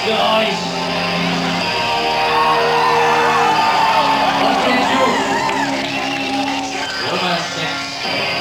für euch. Und den Juice. Nummer 6.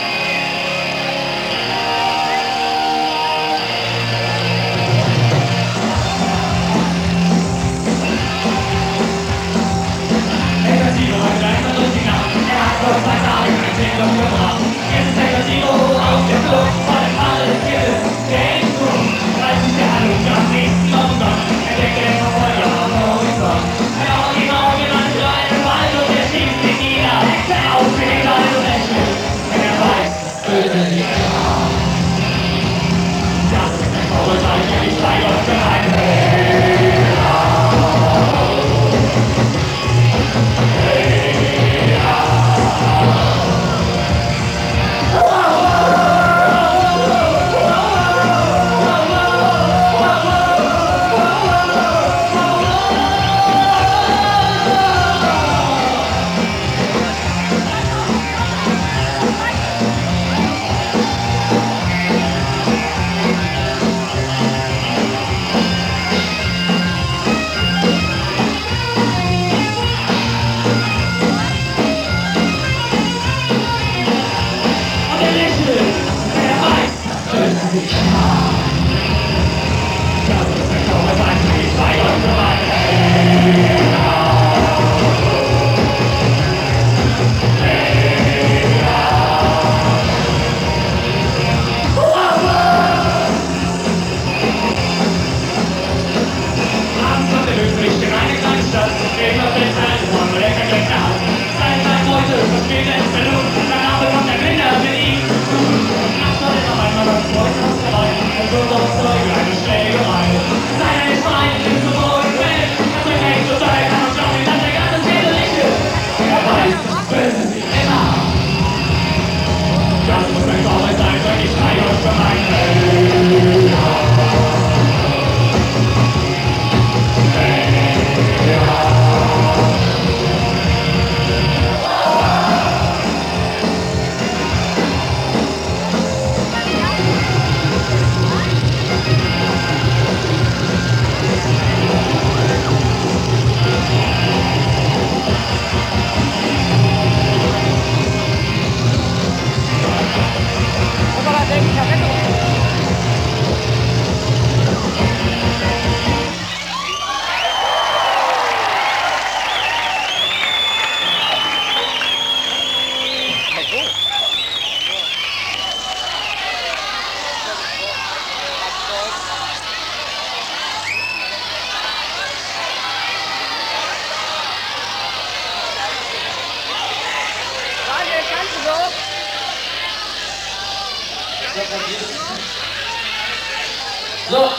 So.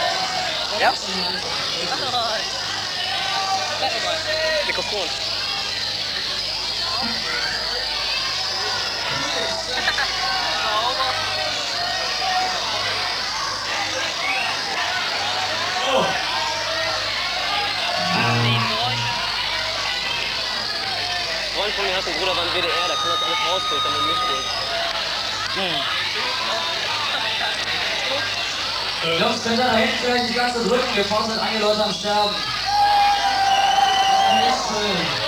Ja? Mikrofon. Oh. Freund von mir hat einen Bruder beim WDR, der kann das alles rausfiltern und mitspielen. Jungs, könnt ihr da hinten vielleicht die ganze drücken? Wir vorne sind einige Leute am Sterben. Nicht schön.